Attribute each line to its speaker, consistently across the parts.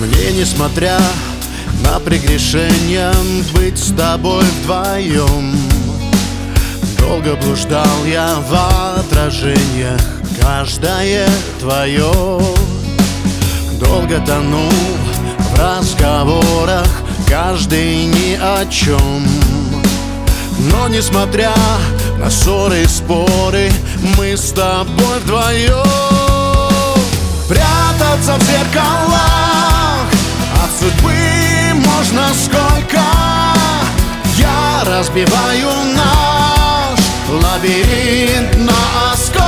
Speaker 1: Мне, несмотря на прегрешения, быть с тобой вдвоем. Долго блуждал я в отражениях, каждое твое. Долго тонул в разговорах, каждый ни о чем. Но несмотря на ссоры и споры, мы с тобой вдвоем. Прятаться в зеркалах от судьбы можно сколько. Я разбиваю наш лабиринт на осколки.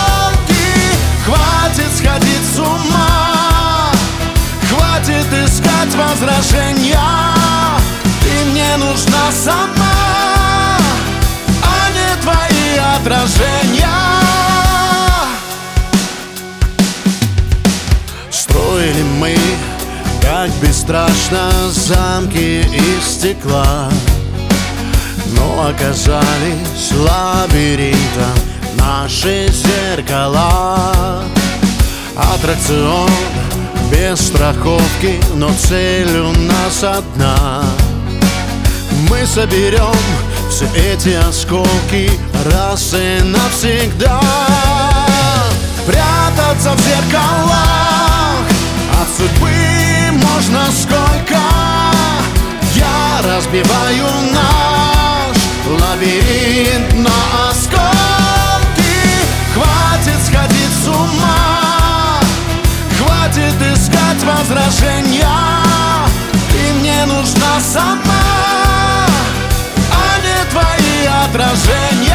Speaker 1: Хватит сходить с ума, хватит искать возражения. Ты мне нужна сама, а не твои отражения. Строили мы, как бесстрашно, замки из стекла, но оказались лабиринтом наши зеркала. Аттракцион без страховки, но цель у нас одна. Мы соберем все эти осколки раз и навсегда. Прятаться в зеркалах от судьбы можно сколько. Я разбиваю наш лабиринт на осколки. Хватит сходить с ума, хватит искать возражения. Ты мне нужна сама, а не твои отражения.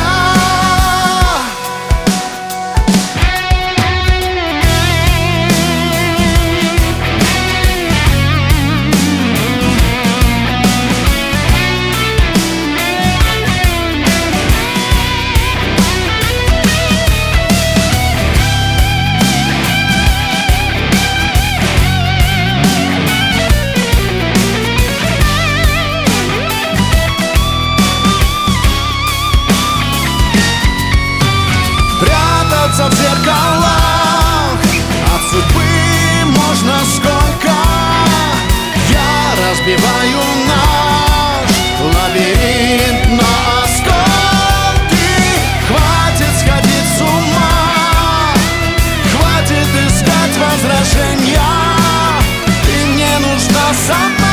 Speaker 1: В зеркалах от судьбы можно сколько. Я разбиваю наш лабиринт на осколки. Хватит сходить с ума, хватит искать возражения. Ты мне нужна сама.